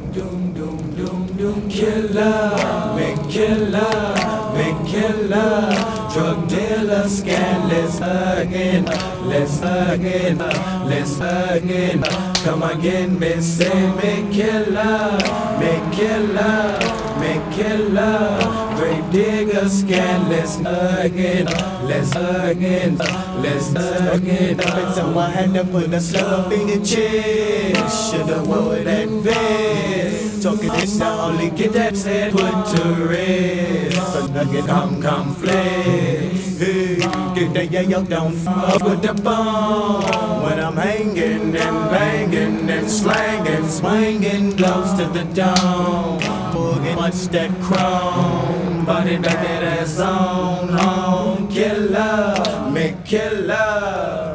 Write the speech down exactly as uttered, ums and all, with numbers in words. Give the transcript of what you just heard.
doom, doom, doom, doom, killer, big killer, big killer, drug dealer, scandalous again, let's again, let's again, come again, me say, big killer, big killer, big killer, grave digger, scandalous again, let's again, let's again. So I had to put a slug in the chest. Shoulda wore that vest. Talking this, I only get that head put to rest. So nugget, come, come flex. Hey, get that yayo, don't fuck with the bone. When I'm hanging and banging and slanging, swinging close to the dome. Boogie, watch that chrome. Body back that ass on, on. Killer, make killer.